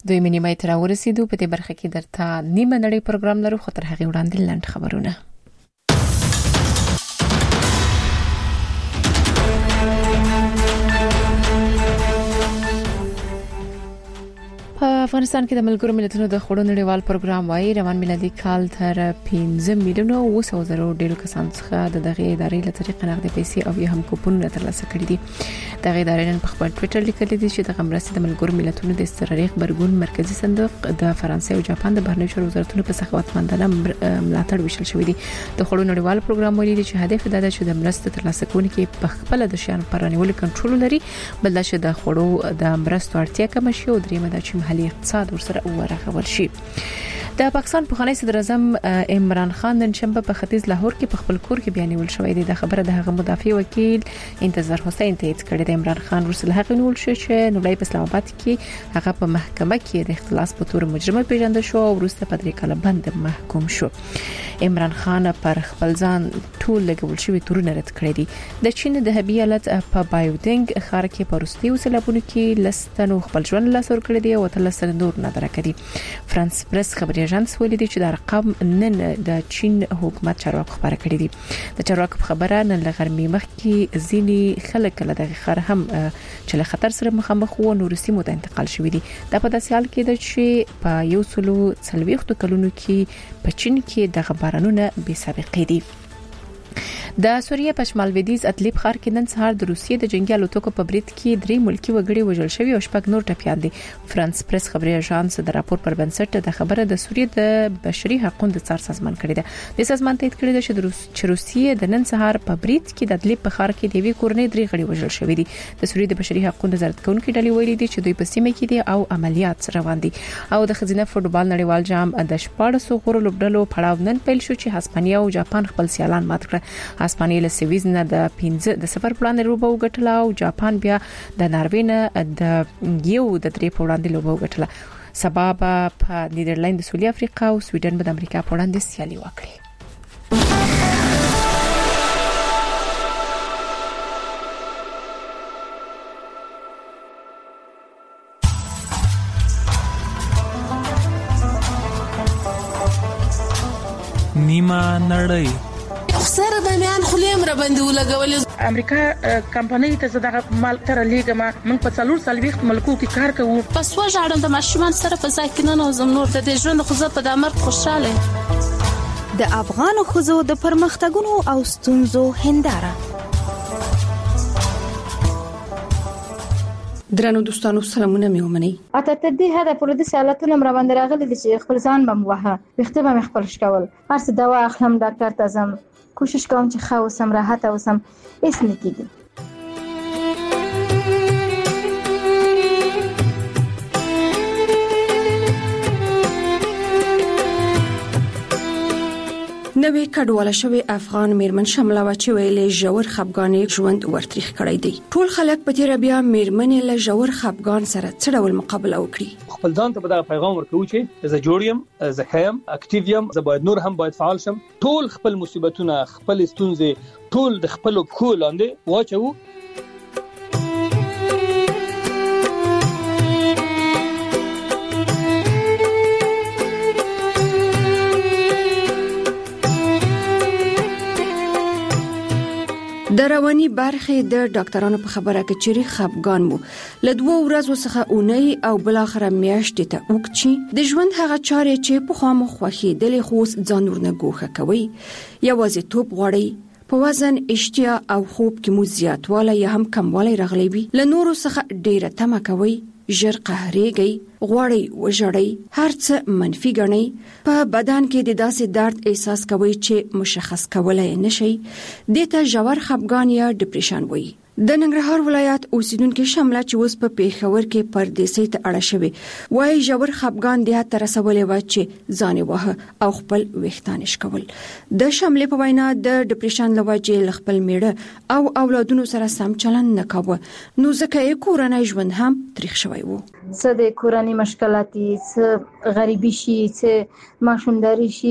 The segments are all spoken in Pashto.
دوی نیمه تر ورسېدو. په دې برخه کې درته نیمه نړۍ پروګرام لرو، خو تر هغه وړاندې لنډ خبرونه. افغانستان کې د ملګرو ملتونو د خوړو نړیوال پروګرام وايي روان میلادي کال تر 15 میلیونه 200,000 ډیرو کسان څخه دغه ادارې له طریقې نقد پیسې او یا هم کوپنونه ترلاسه کړي دي. دغه ادارې نن په خپل ټوئیټر لیکلي دي چې دغه مرستې د ملګرو ملتونو د استرالیا خبرګون مرکزی صندوق د فرانسې او جاپان د بهرنیو چارو وزارتونو په سخاوتمندانه ملاتړ وشل شوې دي. د خوړو نړیوال پروګرام ویلي دي چې هدف دا ده چې د مرستې ترلاسه کوونکي په خپل د شیانو پر رانیول کنټرول لري، بل دا چې د خوړو د مرستو اړتیا کم شي او درېمه دا چې محلي اقتصاد ورسره ورغول شي. د پاکستان پخوانی صدر اعظم عمران خان نن شنبه په ختیځ لاهور کې په خپل کور کې بیانول شوې ده. د خبره د هغه مدافع وکیل انتظار حسین تایید کړی دی. عمران خان ورسره هغه نیول شو چې نوبلای په اسلام آباد کې هغه په محکمه کې د اختلاس په تور مجرم پیژندل شو او وروسته په 3 کاله بند محکوم شو. عمران خان پر خپل ځان ټول لګول شوی تورونه رد کړی دي. د چین د هبی ایالت په بایودینګ ښار کې پروستي وسلابونه کې لستنو خپل ژوند لاسور کړی دی او تلسل نور نه درکړي. فرانس پریس خبري اژانس ویلي دی چې د رقم نن د چین حکومت چارواکو خبره کړې دي. د چارواکو خبره نن لغرمې مخکې ځینی خلک له دغه خر هم چې له خطر سره مخامخ وو نور سیمو ته انتقال شوې دي. دا په داسې حال کې ده چې په 140 کلونو کې په چین کې د بارانونه بې سابقې دي. د سوریه په شمال لویدیځ ادلیب ښار کې نن سهار د روسیې د جنگي الوتکو په برید کې 3 ملکی وګړي وژل شوي او 6 نور ټپيان دي. فرانس پریس خبري اژانس د راپور پر بنسټ د خبره د سوریې د بشري حقوقو د څار سازمان کړی دی. د سازمان تایید کړی دی چې روسیې د نن سهار په برید کې د ادلیب په ښار کې د وی کورنۍ 3 غړي وژل شوي دي. د سوریې د بشري حقوقو نظارت کوونکي ډلې ویلي دي چې دوی په سیمه کې دي او عملیات روان دي. او د خزینه فوټبال نړیوال جام د 14 غوړو لوبډلو پړاو نن پیل شو چې هسپانیا او جاپان خپل سیالان مات کړ. هسپانیا له سویز نه د 0 پلان لوبه وګټله او جاپان بیا د ناروې نه د 3 پلان لوبه وګټله. سبا په نیدرلند، سویلي افریقا او سویډن به د امریکا په وړاندې سیالي وکړي. نیمه نړۍ سره د میان خلیم را باندې ولګول. امریکا کمپنۍ ته زداغه مال تر لیګما موږ په 4 ملکو کې کار کوو. پس وژاړم د ماشومان سره په ځای کې نه نوزم نور د ژوند خو زه په دمر خوشاله. د افغان خوځو د پرمختګونو او ستونزو هنداره. درنو دوستانو سلامونه مې ومنئ. اته ته دې هدا پر دې سوالاتونه مر باندې راغلي دي چې خپل ځان بم وها وخته به خپل شکول هر څه دوا اخلم ډاکټر ته ځم کوشش کوم چې ښه اوسم راحت اوسم هیڅ نه کیږي. نوې کډواله شوی افغان میرمن شمله و چې ویلې ژور خپګانې ژوند ورتریخ کړی دی. ټول خلک په تیر بیا میرمنې له ژور خپګان سره څه ډول مقابله وکړي. خپل ځان ته په دغه پیغام ورکوي چې زه جوړ یم، زه خیم، اکټیو یم، زه باید نور هم باید فعال شم. ټول خپل مصیبتونه، خپل ستونزې ټول د خپل پښو لاندې واچو. د رواني برخې د ډاکټرانو په خبره کې چې خپګان مو له 2 ورځو څخه اونۍ او بل اخر میاشتې ته وکړي د ژوند هغه چارې چې په خامو خوخي د لخوس ځان ورنه ګوښه کوي یوازې توپ غوړي په وزن اشتیا او خوب کې مو زیاتوالی یا هم کموالی راغلی وي له نورو څخه ډیره تمه کوي ژر قهرېږي غواړي وژړي هر څه منفي ګڼي په بدن کې د داسې درد احساس کوي چې مشخص کولای نشي دته ژور خپګان یا ډیپریشن وایي. د ننګرهار ولایت اوسیدونکو شمله چې اوس په پیښور کې پردیسي ته اړه شوی وایي ژور خپګان د هغه تر سوالې و چې ځان وه او خپل وختانش کول. د شمله په وینا د ډیپریشن لوجه خپل میړه او اولادونو سره سم چلند نه کاوه نو ځکه یې کورنۍ ژوند هم تاریخ شوی وو. څه د کورنۍ مشکلاتي، څه غریبي شي، څه ماشومداري شي،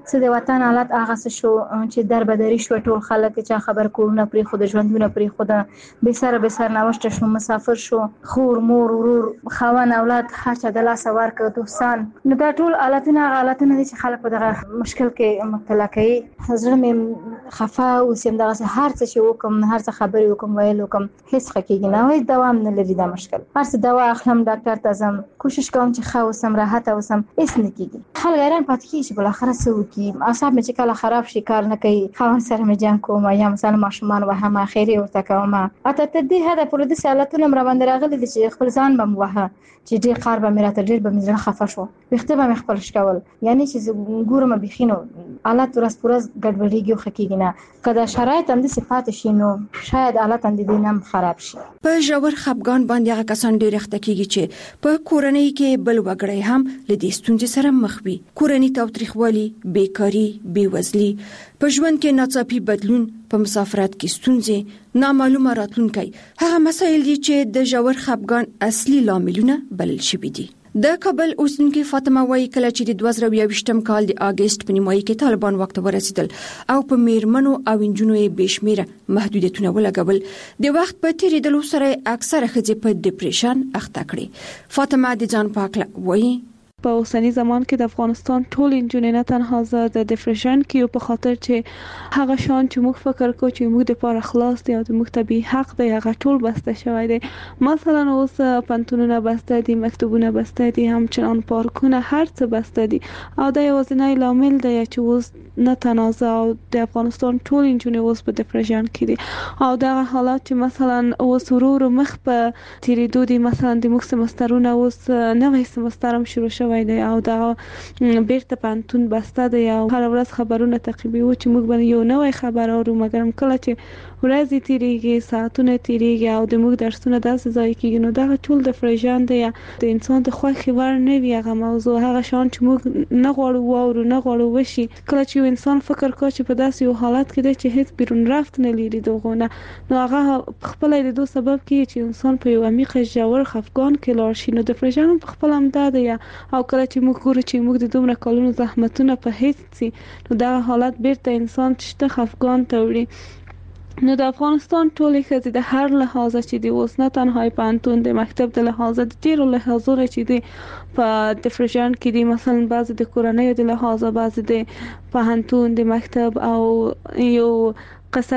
څه د وطن حالت هغه څه شو چې دربدري شو، ټول خلک چې خبر کورونه پرې خود ژوندونه پرې خود به سر نوشته شو، مسافر شو، خور مور ورور خوان اولاد هر چا د لاس ورکړ دوستان. نو دا ټول حالتونه دي چې خلک په دغه مشکل کې مبتلا کوي. زړه مې خفه او سم دغه هر څه چې وکم، هر څه خبرې وکم، ویل وکم، هیڅ خکېږي نه، وای دوام نه لري دا مشکل. هر څه دوا اخلم، ډاکټر ته ځم، کوشش کوم چې ښه اوسم، راحت اوسم، هیڅ نه کېږي. خلک حیران پاتې کېږي چې بل اخر څه وکړي. اعصاب مې چې کله خراب شي کار نه کوي، خاوند سره مې جنګ کوم یا مثلا ماشومان وهم اخیری ورته کوم. اته ته دې هدا پر دې سالتونه مر باندې راغلي چې خپل ځان بم وه چې ډېر کار به مې راته ډېر به مې خفه شو، وخته به مې خپل شکول، یعنی چې ګورم بخینو حالت ورځ پرځ ګډوډیږي او خکېږي نه. کله شرایط هم د صفات شي نو شاید حالت هم د دینم خراب شي. په ژور خپګان باندې هغه کسان ډېر اخته کېږي چې په کورنۍ کې بل وګړی هم لدې ستونزې سره مخ وي. کورنۍ تاوتریخوالي، بیکاری، بیوزلي، په ژوند کې ناڅاپي بدلون، په مسافرت کې ستونزې، نامعلومه راتلونکي، هغه مسایل دي چې د ژور خپګان اصلي لاملونه بلل شوي دي. د کابل اوسیدونکې فاطمه وايي کله چې د 2022م کال د اگست په نیمایي کې طالبان وخت ورسېدل او په میرمنو او انجونو یې بشمیره محدودیتونه ولګول، د وخت په تیریدلو سره اکثره ښځې په ډیپریشن اخته کړي. فاطمه د ځان پاکله وايي په اوسنی زمان کې د افغانستان ټول انجونې نه تنها زه د ډیپریشن کې او په خاطر چې هغه شان چې موږ فکر کوو چې موږ د پاره خلاص دی او د موږ طبي حق دی هغه ټول بسته شوی دی. مثلا اوس پنتونونه بسته دي، مکتوبونه بسته دي، همچنان پارکونه، هر څه بسته دي او دا یوازینی لامل دی چې اوس نه تنازع او د افغانستان ټول انجونې اوس په ډیپریشن کې دي او دا حالات چې مثلا اوس ورو مخ په تیریدو دي. مثلا د موږ سمسترونه اوس نوې سمستر هم شروع وای دی او دا بیرته پانتون بسته دی او هر ورځ خبرونه تعقیبوي چې موږ باندې یو نوې خبر اورو، مګر کله چې ورځې تیریږي، ساعتونه تیریږي او د موږ درسونه داسې ځای کېږي نو دا ټول د فرجان دی د انسان د خوښي ور نه وي هغه موضوع، هغه شان چې موږ نه غواړو او نه غواړو وشي. کله چې انسان فکر کوي چې په داسې یو حالت کې دی چې هیڅ بیرون رفت نه لري دغونه، نو هغه خپل د دوه سبب کې چې انسان په یو عمیق ژور خفګان کې لاړ شي. نو د فرجان په خپل هم دا دی او کله چې موږ ګورو چې موږ د دومره کلونو زحمتونه په هیڅ سي نو دا حالت بیرته انسان چې خفګان ته وړي. نو د افغانستان ټولې ښځې د هر لحاظه چې دی اوس نه تنها پانتون د مکتب د لحاظه د ډیرو لحاظونو چې دی په ډیپریشن کې دي، مثلا بعضې د کورنۍ د لحاظه، بعضې د پوهنتون د مکتب او یو قصه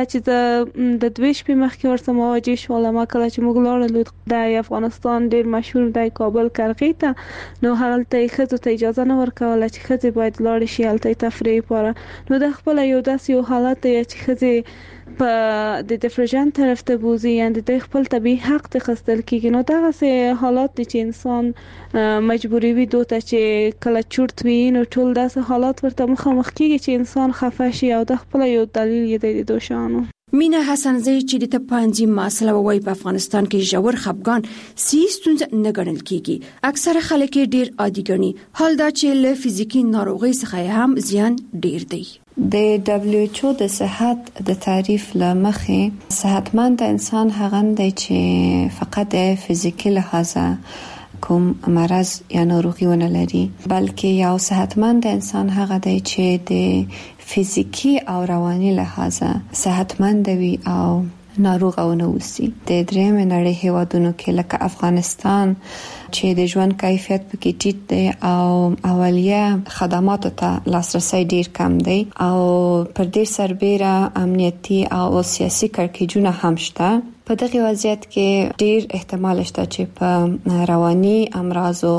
چې د دوی شپې مخکې ورسره مواجه شوم. ما کله چې موږ لاړو د افغانستان ډیر مشهور د کابل کرغې ته، نو هلته ښځو ته اجازه نه ورکوله چې ښځې باید لاړې شي هلته تفریح لپاره. نو د خپل یو داسې یو حالت دی چې ښځې په د ډیپریشن طرف ته بوزي، یعنې د خپل طبي حق ته خستل کېږي. نو دغسې حالات دي چې انسان مجبوري وي دوته چې کله چورت وي نو ټول داسې حالات ورته مخامخ کېږي چې انسان خفه شي او د خپل یو دلیل یې دی د دوشانو. مینا حسنزی چې د تپانځي مسله وای په افغانستان کې ژور خپګان ستونزه نه ګڼل کېږي، اکثره خلک ډیر عادي ګڼي، حال دا چې له فزیکی ناروغي څخه هم زیان ډیر دی. د WHO د صحت د تعریف لمخې صحتمند انسان هغه دی چې فقط د فزیکی لحاظه کوم مرض یا ناروغي ونه لري، بلکې یو صحتمند انسان هغه دی چې د فزیکی او رواني لحاظه صحتمند وي او ناروغ او نه وسی. د درېم نړۍ هیوادونو کې لکه افغانستان چې د ژوند کیفیت پکې ټیټ دی او اولیه خدماتو ته لاسرسي ډیر کم دی او پر دې سربېره امنیتي او سیاسي کړکېچونه هم شته. په دغه وضعیت کې ډیر احتمال شته چې په رواني امراضو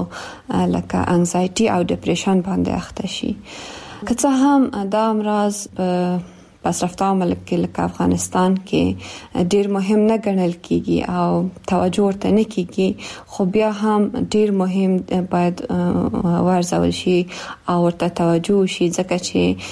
لکه انزایټي او ډیپریشن باندې اخته شي. که څه هم دا امراض پسرفته ملک کې لکه افغانستان کې ډیر مهم نه ګڼل کیږي او توجه ورته نه کیږي، خو بیا هم ډیر مهم باید ورزول شي او ورته توجه شي، ځکه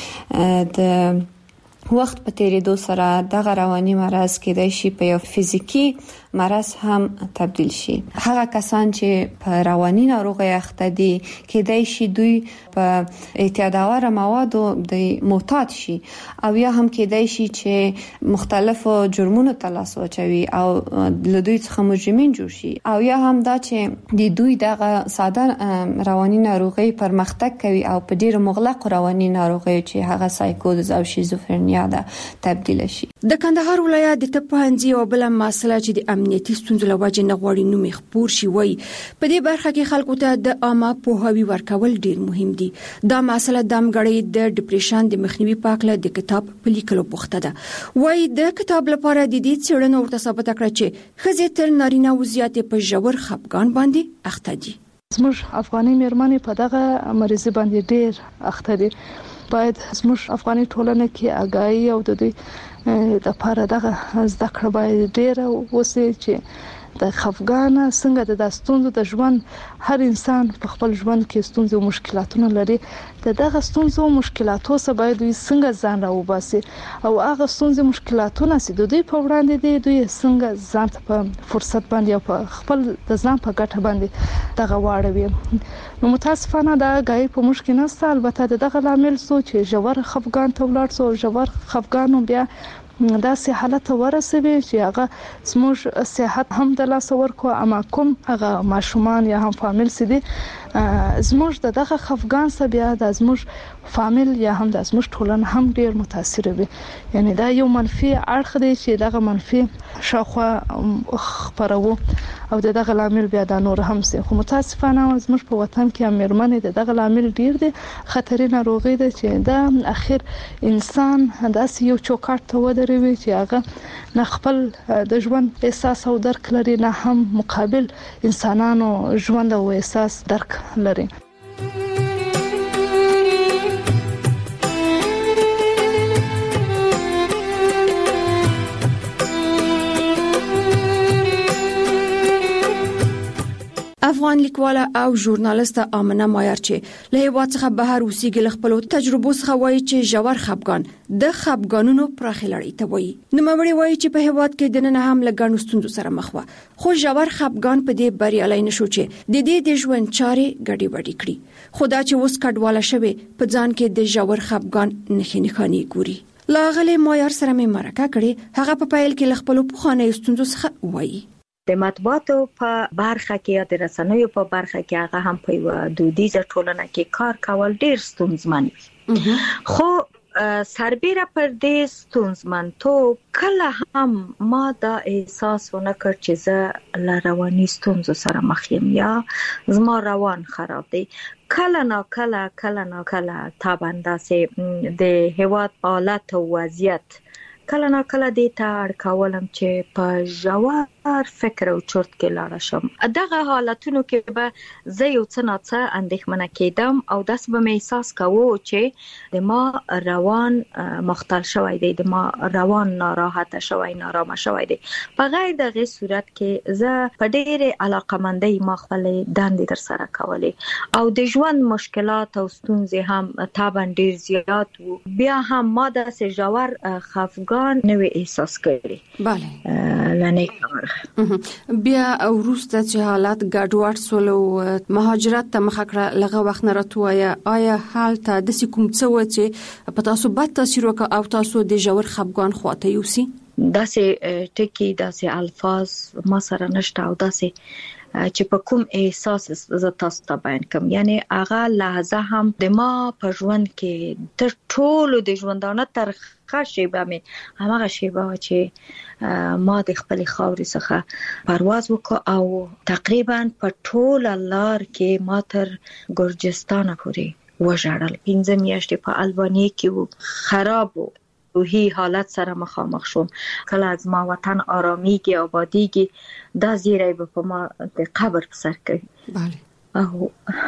چې د وخت په تیریدو سره دغه رواني مرض کېدای شي په یو فزیکی مرض هم تبدیل شي. هغه کسان چې په رواني ناروغي اخته دي کېدای شي دوی په اعتیادآور موادو د معتاد شي او یا هم کېدای شي چې مختلفو جرمونو ته لاس واچوي او له دوی څخه مجرمین جوړ شي او یا هم دا چې د دوی دغه ساده رواني ناروغي پرمختګ کوي او په ډېر مغلق رواني ناروغي چې هغه سایکوز او شیزوفرنیا ده تبدیل شي. د کندهار ولایت د طبپوهنځي او بل مسله چې د امنیتي ستونزو له وجې نه غواړي نوم خپور شي وای په دې برخه کې خلکو ته د عامه پوهاوی ورکول ډیر مهم دي. دا مسله د امګړې د ډیپریشن د مخنیوي په اړه د کتاب په لیکلو بوخته ده. وای د کتاب لپاره د دې څېړنو ورته ثابت کړ چې ښځې تر نارینه وضعیت په ژور خپګان باندې اخته دي. زموږ افغاني مېرمنې په دغه مریض باندې ډیر اخته دي. باید زموږ افغاني ټولنه کې آگاهی او د دوی د لپاره دغه زده کړه باید ډیر وسي چې د خفګان څنګه د داستونو د ژوند هر انسان په خپل ژوند کې ستونزې او مشکلاتونه لري. دغه ستونزې او مشکلاتو سره باید دوی څنګه ځان راوباسي او هغه ستونزې مشکلاتونه چې دوی په وړاندې دي دوی څنګه ځان ته په فرصت باندې او په خپل د ځان په ګټه باندې دغه واړوي. نو متاسفانه دا غي په مشکل نه البته دغه لامل سوچ ژور خفګان ته ولاړ سو ژور خفګان بیا دا سه حالت ورسوي چې هغه زموږ صحت هم د لاس ورکو اما کوم هغه ماشومان یا هم فامیل سدي زموږ دغه خفګان سره بیا د زموږ فامیل یا هم د زموږ ټولنه هم ډیر متاثر وي. یعنی دا یو منفي اړخ دی چې دغه منفي شاخوا خبرو او دغه لامل بیا د نور هم سي. خو متاسفانه زموږ په وطن کې امرمنې دغه لامل ډیر دي خطرې ناروغي ده چې دا اخر انسان داسې یو چوکاټ ته ودروي چې هغه نه خپل د ژوند احساس او درک لري نه هم مقابل انسانانو ژوند او احساس درک لري. افغان لیکواله او ژورنالیست آمنه مایر چې له هیواد څخه بهر اوسېږي له خپل تجربو څخه وایي چې ژور خپګان د خپګانونو پراخه لړۍ ته وایي. نوموړي وایي چې په هیواد کې د نن هم له ګڼو ستونزو سره مخ وه خو ژور خپګان په دې بریالي نشو چې د دې د ژوند چارې ګډې وډې کړي. خو دا چې اوس کډواله شوي په ځان کې د ژور خپګان نښې ګوري. لاغلي مایر سره مې مرکه کړې هغه په پیل کې له خپل پخوانیو ستونزو څخه وایي. د مطبوعاتو په برخه کې یا د رسنیو په برخه کې هغه هم په یو دودیزه ټولنه کې کار کول ډیر ستونزمن وي. خو سربېره پر دې ستونزمنتوب کله هم ما دا احساس ونه کړ چې زه له رواني ستونزو سره مخ یم یا زما روان خراب دی. کله نا کله تابنده سي د هیواد حالت او وضعیت کله نا کله دې ته اړ کولم چې په ژور فکر او چرت کې لاړ شم. دغه حالتونو کې به زه یو څه نه څه اندېښمنه کېدم او داسې به مې احساس کوو چې د ما روان مختل شوی دی د ما روان ناراحته شوی نارامه شوی دی. په غیر دغه صورت کې زه په ډېرې علاقمندۍ ما خپل دندې تر سره کولې او د ژوند مشکلات او ستونزې هم طبعا ډېر زیات وو. بیا هم ما داسې ژور خفګان نوې احساس کړی. bale لنه بیا وروسته چې حالات ګډوډ سول او مهاجرت ته مخه کړه لغه وخت نه راتوایا آیا حالت د کوم څه و چې په تاسو بد تاثیر وکړ او تاسو د ژور خپګان خواته یوسي؟ داسې ټکی داسې الفاظ ما سره نشته او داسې چې په کوم احساس ز تاسو ته بیان کوم. یعنی هغه لحظه هم د ما په ژوند کې تر ټولو د ژوندانه تر شیبه مې هغه شیبه چې ما د خپل خاورې څخه پرواز وکړ او تقریبا په ټول لار کې ما تر ګرجستان پورې وژړل. 15 میاشتې په البانیا کې خراب روحي حالت سره مخامخ شوم. کله از ما وطن آرامیږي آبادیږي دا زیری به په ما د قبر په سر کوي. bale او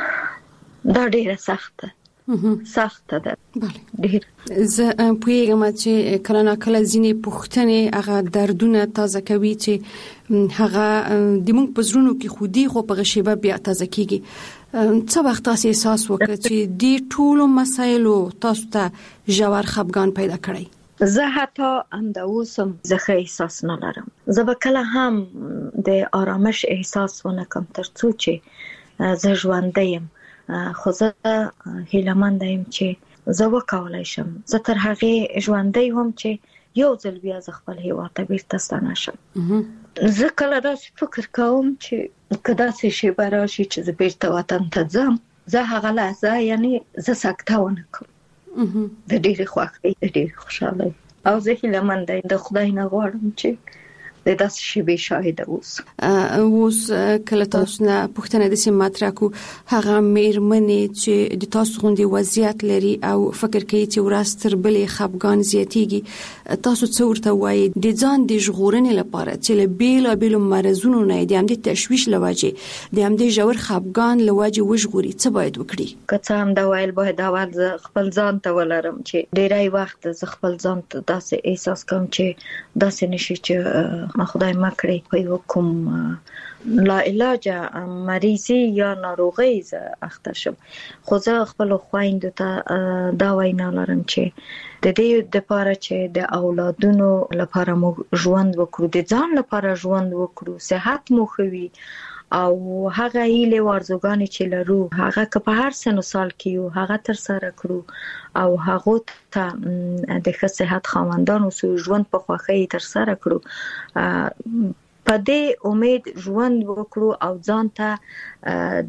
دا ډیره سخته ده. ډیر زه پوهیږم چې کله نه کله ځینې پوښتنې هغه دردونه تازه کوي چې هغه د موږ په زړونو کې خودي خو په غشيبه بیا تازه کیږي. څه وخت تاسو احساس وکړ چې د ټولو مسایلو تاسو ته ژور خپګان پیدا کړی؟ زه حتی هم د اوسم زخه احساس نه لرم. زه به کله هم د آرامش احساس ونه کوم تر څو چې زه ژوندی یم. خو زه هیله‌مند یم چې زه وکولای شم. زه تر هغې ژوندی هم چې یو ځل بیا زه خپل هیواد ته بیرته ستنه شم. زه کله داسې فکر کوم چې که داسې شیبه راشي چې زه بیرته وطن ته ځم، زه هغه لحظه یعنی زه سکته ونه کوم. د ډېرې خوښۍ، د ډېرې خوشحالۍ، او زه هیله‌مند یم د خدای نه غواړم چې د داسې شیبې شاهده اوس کله تاسو نه پوښتنه د سیم مطرح کو هغه میرمنې چې د تاسو غوندي وضعیت لري او فکر کوي چې ورځ تر بلې خپګان زیاتیږي، تاسو څه ورته وایي د ځان د ژغورنې لپاره چې له بیلابیلو مرزونو نه د همدې تشویش لوجه د همدې ژور خپګان لوجه وژغوري، څه باید وکړي؟ که څه هم دا ویل باید اول زه خپل ځان ته ولرم چې ډیری وخت زه خپل ځان ته داسې احساس کوم چې داسې نشي چې ما خدای مکړي په یو کوم لا علاج مریضي یا ناروغي زه اخته شم. خو زه خپل خويندو ته دا وینا لرم چې د دې لپاره چې د اولادونو لپاره مو ژوند وکړو، د ځان لپاره ژوند وکړو، صحت مو خوي او هغه هیله ورزګانی چې لرو هغه که په هر سن سال کې یو هغه تر سره کړو او هغه ته د ښه صحت خاوندانو سو ژوند په خوښۍ تر سره کړو. په دې امید ژوند وکړو او ځان ته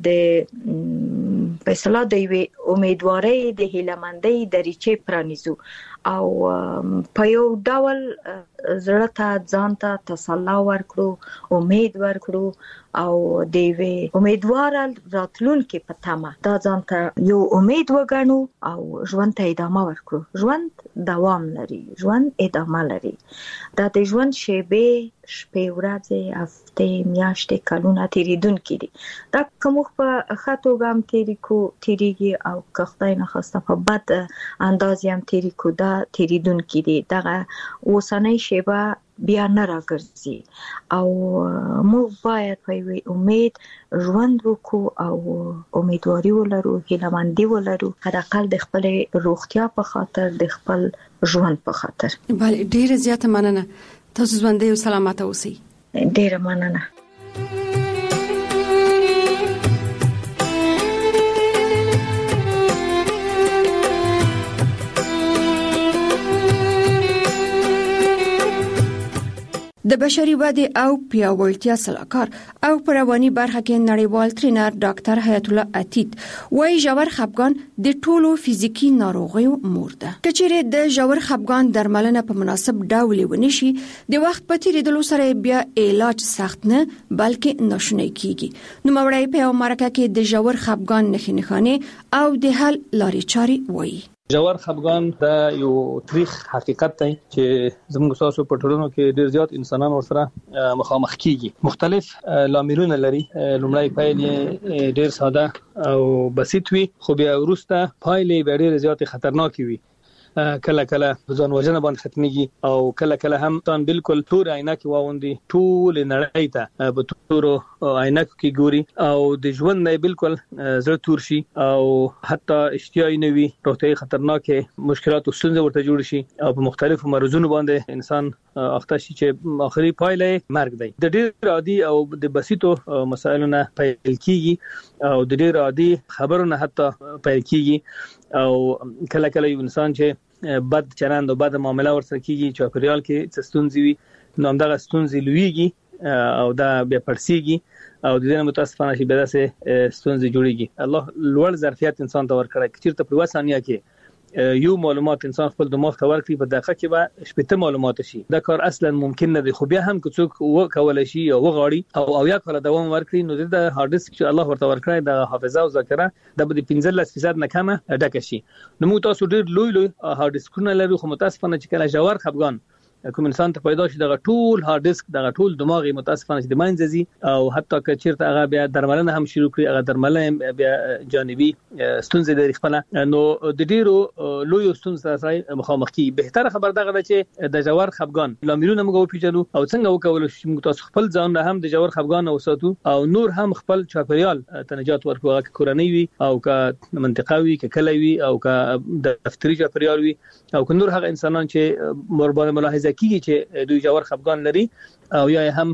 د فیصله د امیدوارۍ د هیله‌مندۍ دریچې پرانیزو او په یو ډول زړه ته ځان ته تسلا ورکړو، امید ورکړو او د امیدوار راتلونکي په تمه دا ځان ته یو امید وګڼو او ژوند ته ادامه ورکړو. ژوند دوام لري، ژوند ادامه لري. دا د ژوند شیبې، شپې، ورځې، هفتې، میاشتې، کلونه تیریدونکي دي. دا کوم په ښه توګه هم تیریږي او که خدای نخواسته په بد انداز هم تیری کو، دا تیریدونکي دي. دغه اوسنۍ شیبه بیا نه راګرځي او موږ باید په امید ژوند وکړو او امیدواري ولرو، هیله‌مندي ولرو، حداقل د خپل روغتیا په خاطر، د خپل ژوند په خاطر. بله، ډیره زیاته مننه. تاسو ژوندۍ او سلامته اوسئ. ډیره مننه. د بشري ودې او پیاوړتیا سلاکار او په رواني برخه کې نړیوال ټرینر ډاکټر حیات الله عتیق وايي ژور خپګان د ټولو فزیکی ناروغیو مور ده. کچېرې د ژور خپګان درملنه په مناسب ډول ونشي، د وخت په تیریدلو سره بیا علاج سخت نه بلکې ناشونی کیږي. نو مورای په امریکا کې د ژور خپګان نښې او د حل لارې چارې وایي. ژور خپګان دا یو تاریخ حقیقت دی چې زموږ تاسو په ټولنو کې ډیر زیات انسانان ورسره مخامخ کیږي. مختلف لاملونه لري. لومړی پایلې ډیر ساده او بسيط وي، خو بیا وروسته پایلې ډیر زیات خطرناک وي. کله کله ځان وژنه باندې ختميږي او کله کله هم تان بالکل تور عینکې واوندي، ټول نړۍ ته په تور عینکو کې ګوري او د ژوند نه بالکل زړه تور شي او حتی اشتیاي نه وي، روغتي خطرناکه مشکلات او ستونزې ورته جوړ شي او په مختلفو مرزونو باندې انسان اخته شي چې اخري پایله مرګ دی. د ډېر عادي او د بسيطو مسایلو نه پیل کیږي او د ډېر عادي خبرونه حتی پیل کیږي او کله کله یو انسان چې بد چلند او بد معامله ورسره کیږي چې په ریال کې ستونزې وي، نو همدغه ستونزې لویږي او دا بیا پړسیږي او د دې متاسفانه شي به داسې ستونزې جوړیږي. الله لوړ ظرفیت انسان ته ورکړي چې چیرته په وسانیا کې یو معلومات انسان خپل دماغ ته ورکړي، په دقیقه کې به شپږ معلومات شي. دا کار اصلا ممکن نه دی، خو بیا هم که څوک وکولای شي او وغواړي او یا کله دوام ورکړي، نو د هارد ډیسک چې الله ورته ورکړي د حافظه او ذاکره د 15% نه کمه ډکه شي. نو موږ تاسو ډېر لوی هارد ډیسکونه لرو، خو متاسفانه چې کله ژور خپګان کوم انسان ته پیدا شي دغه ټول هارد ډیسک دغه ټول دماغي متاسفانه چې د منځزي او حتی که چیرته هغه بیا درملنه هم شروع کړي هغه درملنه بیا جانبي ستونزې لري خپل نو د ډیرو لوی ستونزې سره مخامخ کی بهتره خبر دغه چې د جوړ خفګان لاملونه موږ وپیژنو او څنګه وکول شي موږ تاسو خپل ځان هم د جوړ خفګان اوساتو او نور هم خپل چاپریال تنجات ورکو هغه کورنۍ وي او که منطقوي کې کلوي او که د دفتري چاپریال وي او که نور هغه انسانان چې مربوطه ملاحظه کیږي چې دوی جوړ خفګان لري او یا هم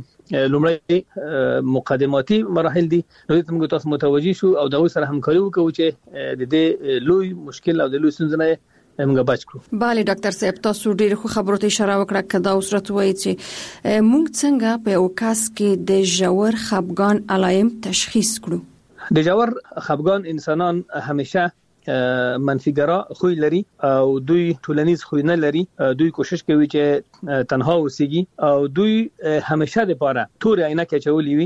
لومړی مقدماتي مراحل دي نو موږ تاسو متوجي شو او د سره همکاري وکړو چې د دې لوی مشکل او د لوی ستونزې موږ بچ کړو. bale ډاکټر صاحب تاسو ډیر خو خبرو ته اشاره وکړه کدا اوسرت وایي چې موږ څنګه په اوکاس کې د جوړ خفګان علایم تشخیص کړو. د جوړ خفګان انسانان همیشه منفیګرا خوې لري او دوی ټولنیز خوې نه لري دوی کوشش کوي چې تنها اوسېږي او دوی همیشه د پاره تور عینکه چولې وي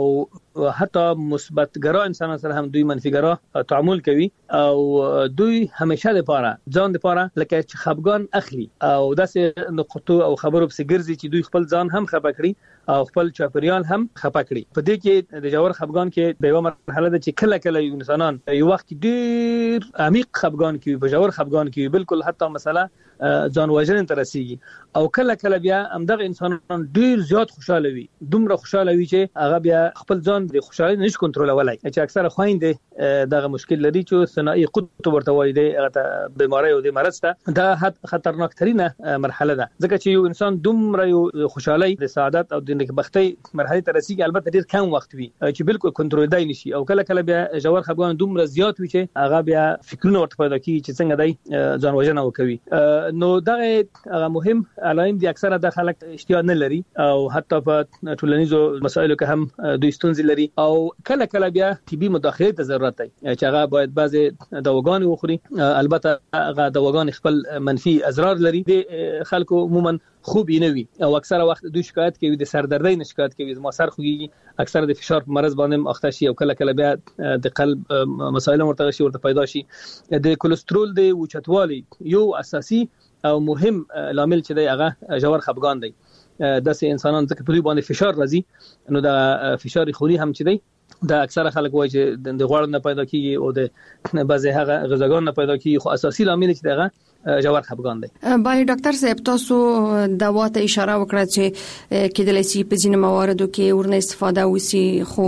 او حتی مثبت ګرا انسانان سره هم دوی منفیګرا تعامل کوي او دوی همیشه د پاره ځان د پاره لکه چې خفګان اخلي او داسې نقطو او خبرو په سګرځي چې دوی خپل ځان هم خپه کړي او خپل چاپریال هم خپه کړي. په دې کې د جوړ خفګان کې به یو مرحله ده چې کله کله انسانان یو وخت ډیر عمیق خفګان کې په جوړ خفګان کې بالکل حتی مثلا ځان وژنې ته رسیږي او کله کله بیا همدغه انسانان ډیر زیات خوشاله وي دومره خوشاله وي چې هغه بیا خپل ځان د خوشالۍ نشي کنټرولولای چې اکثره خويندې دغه مشکل لري چې ثنائي قطب ورته وایي د بیماری او د مرض ته دا خطرناک ترينه مرحله ده ځکه چې یو انسان دومره یو خوشالۍ د سعادت او د نکبختۍ مرحله ته رسیږي البته ډیر کم وخت وي چې بالکل کنټرول دی نشي او کله کله بیا جوړ خفګان دومره زیات وي چې هغه بیا فکرونه ورته پیدا کوي چې څنګه دی ځان وژنه وکوي نو دغه مهم علائم دي اکثره د خلک اشتیا نه لري او حتی په ټولنیزو مسایلو کې هم دوی ستونزې لري او کله کله بیا طبي مداخله ته ضرورت دی چې هغه باید بعضي دواګانې وخوري البته هغه دواګانې خپل منفي اضرار لري د خلکو عموما خوب نه وي او اکثره وخت دوی شکایت کوي د سردردۍ نه شکایت کوي ما سر خوږي اکثره د فشار مرز باندې اخته شي او کله کله بیا د قلب مسایل ورته پیدا شي د کولېسترول د اوچتوالي یو اساسي او مهم لامل چې دی هغه جوړ خفګان دی داسې انسانان ځکه په دوی باندې فشار راځي نو د فشار خوري هم چې دی دا اکثره خلک وایي چې د غوړ نه پیدا کیږي او د بعضی هغه غذاګان نه پیدا کیږي خو اساسي لامل چې دغه جوړ خفګان دی. بای ډاکټر صاحب تاسو دوا ته اشاره وکړه چې کېدلای شي په ځینو مواردو کې ورنه استفاده وسی خو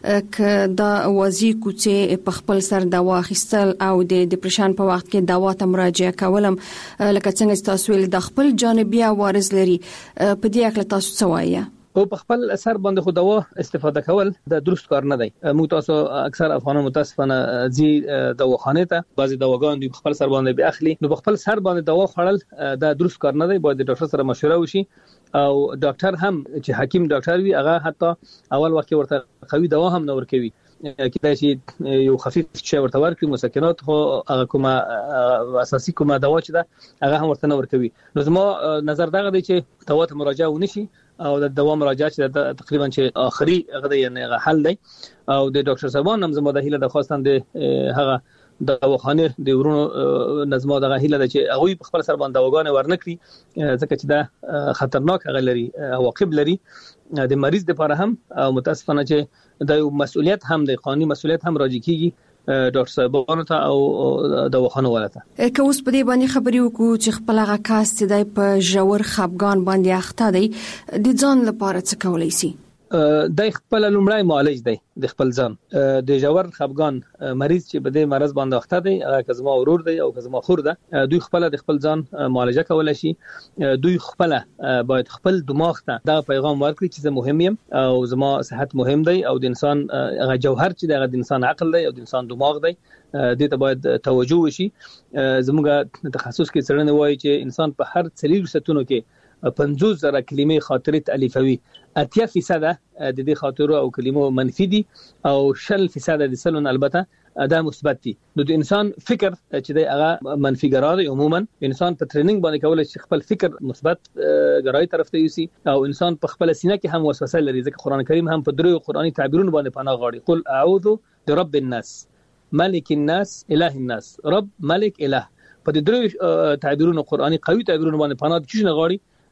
ک دا وازی کوڅه په خپل سر دوا اخیستل او د ډیپریشن په وخت کې دوا ته مراجعه کولم لکه څنګه تاسو ویل د خپل جانبي عوارض لري په دې اړه تاسو څه وایي؟ او په خپل اثر باندې خو دوا استفاده کول د درست کار نه دی موږ تاسو اکثر افغانان متاسفانه زی دواخانه ته بعضی دواګان په خپل سر باندې به اخلي نو په خپل سر باندې دوا خوړل د درست کار نه دی باید د ډاکټر سره مشوره وشي او ډاکټر هم چې حکیم ډاکټر وي هغه حتی اول وخت ورته قوي دوا هم نه ورکوي کله چې یو خفيف شی ورته ورکړي مسکنات خو هغه کومه اساسي کومه دوا چې ده هغه هم ورته نه ورکوي نو زما نظر دغه دی چې دوا ته مراجعه ونشي او د دوا مراجعه چې تقریبا چې اخري هغه یعنی حل دی او د ډاکټر صاحبان هم زما د هیله د خواستان د هغه د دواخانه د ورونو نظم دغه هیله ده چې هغه په خپل سر باندې دواګانې ورنکړي ځکه چې دا خطرناک هغه لري عواقب لري د مریض لپاره هم او متاسفانه چې د مسؤلیت هم د قانوني مسؤلیت هم راځي کیږي ډاکټر صاحبانو ته او دواخانه ولته که اوس په دې باندې خبرې وکړو چې خپل هغه کاس چې د په جوړ خفګان باندې اخته دی د ځان لپاره څه کولای شي د خپل لومړی معالج دی د خپل ځان د جوړ خفګان مریض چې بده مرز باندې اخته دی هغه کزما ورور دی او کزما خور ده دوی خپل د خپل ځان معالجه کولای شي دوی خپل باید خپل دماغ ته دا پیغام ورکړي چې مهم یم او زما صحت مهم دی او د انسان هغه جوهر چې د انسان عقل دی او د انسان دماغ دی دې ته باید توجه وشي زموږ تخصص کې څرنه وایي چې انسان په هر 30 ستونو کې 50,000 کلمې خاطرې تالیفوي 80% د دې خاطرو او کلمو منفي دي او 10% د سلون البته دا مثبت دي نو د انسان فکر چې د هغه منفي ګرای عموما انسان په ټریننګ باندې کولای شي خپل فکر مثبت ګرای طرف ته یوسي او انسان په خپل سینه کې هم وسوسه لري ځکه قران کریم هم په درو قرآني تعبیرونو باندې پناه غواړي قل اعوذ برب الناس ملک الناس اله الناس رب ملک اله په دې درو تعبیرونو قرآني قوي تعبیرونو باندې پناه چی نه غواړي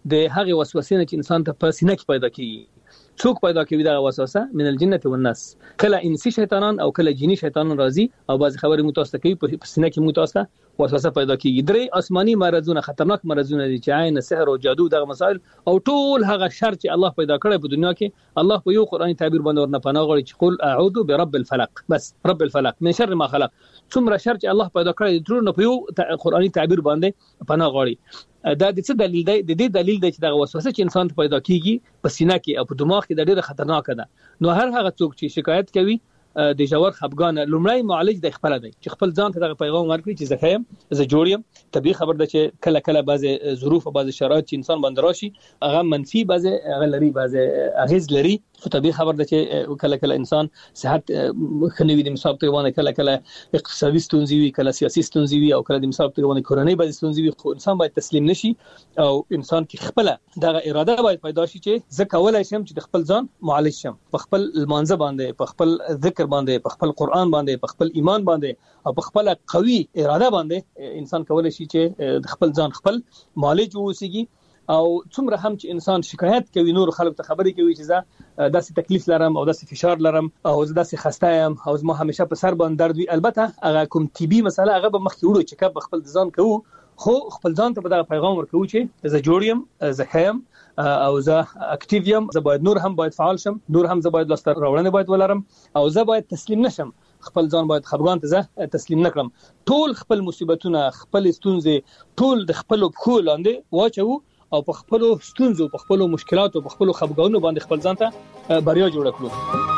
د هغه وسوسې نه چې انسان ته په سینه کې پیدا کیږي. څوک پیدا کوي دا وسوسه؟ من الجنه والناس. کله انسی شیطانان او کله جنی شیطانان راځي او بعض خبرې متوسته کوي په سینه کې متوسته وسوسه پیدا کیږي. درې آسماني مرزونه خطرناک مرزونه دي چې عین سحر او جادو دغه مسائل او ټول هغه شر چې الله پیدا کړی په دنیا کې الله په یو قرآني تعبیر باندې ورنه پناه غواړي چې قل اعوذ برب الفلق، بس رب الفلق من شر ما خلق. څومره شر چې الله پیدا کړی ټول نه په یو قرآني تعبیر باندې پناه غواړي. دا د څه دلیل دی؟ د دې دلیل دی چې دا وسوسه چې انسان ته پیدا کیږي په سینه کې او په دماغ کې د ډېر خطرناک ده. نو هر هغه څوک چې شکایت کوي د جوړ خپګان لومړی معالج د خپل دی چې خپل ځان ته د پیغام ورکړي چې زه خیم زه جوړ یم. طبيعي خبر ده چې کله کله بعضی ظروف او بعضی شرایط چې انسان باندې راشي هغه منفي بعضی هغه لري بعضی اغیز لري. خو طبيعي خبر ده چې کله کله انسان صحت خنوي د مصاب ته ونه کله کله اقتصادي ستونزې وي کله سیاسي ستونزې وي او کله د مصاب ته ونه کورنۍ بعضی ستونزې وي. خو انسان باید تسلیم نشي او انسان کې خپل دغه اراده باید پیدا شي چې زه کولای شم چې د خپل ځان معالج شم په خپل المانزه باندې په خپل ذکر باندې په خپل قرآن باندې په خپل ایمان باندې او په خپل قوي اراده باندې انسان کولای شي چې د خپل ځان خپل معالج ووسیږي. او څومره هم چې انسان شکایت کوي نور خلک ته خبرې کوي چې زه داسې تکلیف لرم او داسې فشار لرم او زه داسې خسته یم او زما همیشه په سر باندې درد وي، البته هغه کوم طبي مسله هغه به مخکې وړو چې کب خپل ځان کوو. خو خپل ځان ته به دا پیغام ورکوي چې زه جوړ یم زه خیم او زه اکټیو یم، زه باید نور هم باید فعال شم، نور هم زه باید لاسته راوړنې باید ولرم او زه باید تسلیم نشم، خپل ځان باید خپګان ته زه تسلیم نکړم. ټول خپل مصیبتونه خپل ستونزې ټول د خپل بخو لاندې واچو او په خپل ستونزو په خپل مشکلاتو په خپل خپګانونو باندې خپل ځان ته بریا جوړ کړو.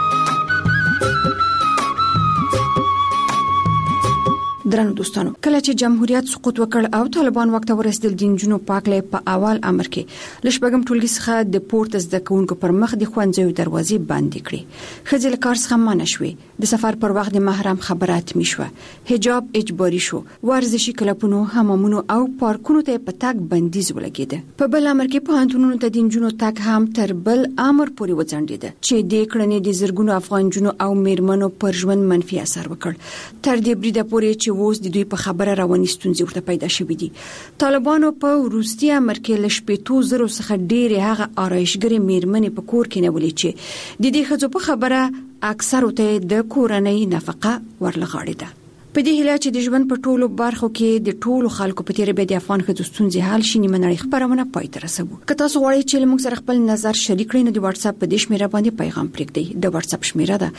درنو دوستانو، کله چې جمهوریت سقوط وکړ او طالبان وخت ورسېدل د جنونو پاکلې په اول امر کې لشبګم ټولګي څخه د پورت زده کوونکو پر مخ د خوندزیو دروازې بندې کړې. خځې له کار څخه منع شوې، د سفر پر وخت د محرم خبرات میشوه، حجاب اجباري شو، ورزشي کلبونو حمامونو او پارکونو ته په تاګ بندیز ولګیده. په بل امر کې په انټونونو ته د جنونو تاګ هم تر بل امر پورې وځنډیده چې د کړنې د زرګونو افغان جنونو او میرمنو پر ژوند منفي اثر وکړ. تر دې بریده پورې چې اوس د دوی په خبره رواني ستونزې ورته پیدا شوې دي. طالبانو په روسي امر کې لشپېتو زرو څخه ډېرې هغه آرایشګرې میرمنې په کور کې نیولې چې د دې ښځو په خبره اکثر ته د کورنۍ نفقه ورلغاړي ده. په دې هیله چې د ژوند په ټولو برخو کې د ټولو خلکو په تیر به د افغان ښځو ستونزې حل شي، نیمه نړۍ خبرونه پای ته رسوو. که تاسو غواړئ چې موږ سره خپل نظر شریک کړئ نو د واتس اپ په دې شمیره باندې پیغام پرېږدئ. د واتس اپ شمیره ده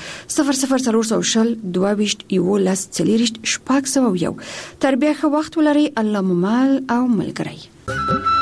0040221140 تر بیا ښه وخت ولرئ. الله مو مل او ملګری.